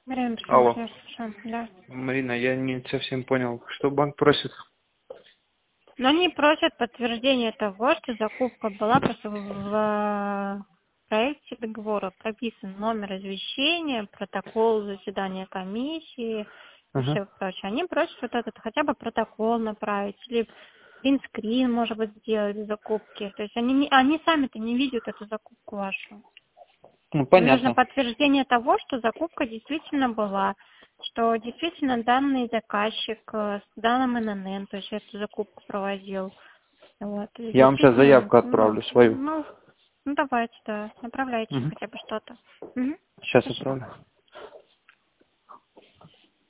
Марина Алло. Александровна, я слушаю. Да. Марина, я не совсем понял, что банк просит. Но они просят подтверждение того, что закупка была, просто в проекте договора прописан номер извещения, протокол заседания комиссии и Ага. все прочее. Они просят вот этот хотя бы протокол направить или принтскрин, может быть, сделать закупки. То есть они сами-то не видят эту закупку вашу. Ну, Им нужно понятно. подтверждение того, что закупка действительно была, что действительно данный заказчик с данным ННН, то есть эту закупку проводил. Вот. И Я вам сейчас действительно, заявку отправлю свою. ну, давайте, да, направляйте Угу. хотя бы что-то. Мгм. Сейчас Спасибо. отправлю.